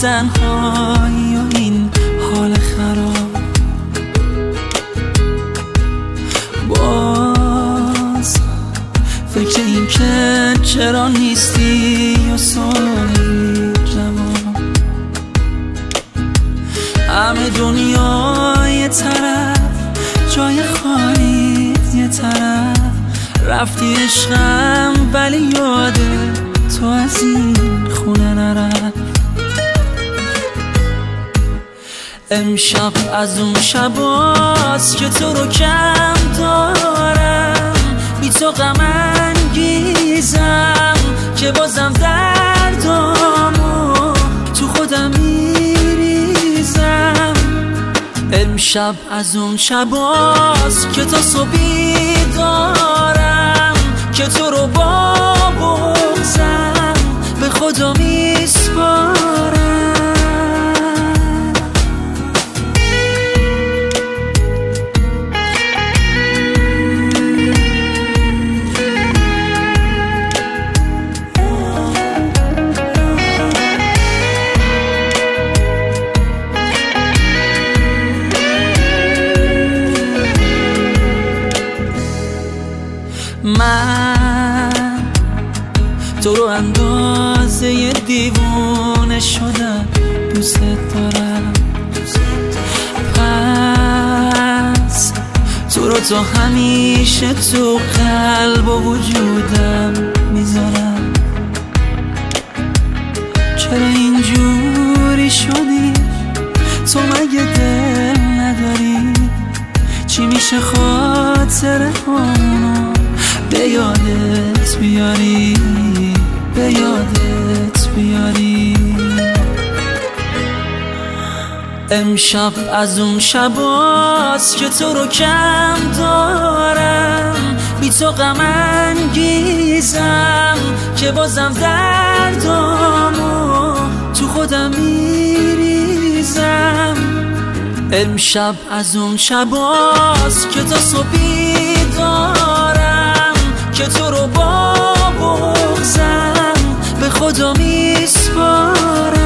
تنهایی و این حال خراب، باز فکر این که چرا نیستی و سوالی جواب. همه دنیا یه طرف، جای خالی یه طرف، رفتی عشقم ولی یاده تو از این خونه نرفت. امشب از اون شباست که تو رو کم دارم، بی تو غم انگیزم که بازم دردامو تو خودم میریزم. امشب از اون شباست که تا صبحی دارم، که تو رو با بغضم به خدا میسپارم. من تو رو اندازه دیوونه شدم، دوست دارم. پس تو رو تا همیشه تو قلب و وجودم میذارم. چرا اینجوری شدی؟ تو مگه دل نداری؟ چی میشه خاطره همونو به یادت بیاری، به یادت بیاری؟ امشب از اون شباست که تو رو کم دارم، بی تو غم انگیزم که بازم دردامو تو خودم میریزم. امشب از اون شباست که تا صبحی دارم، که تو رو با بغضم به خدا میسپارم.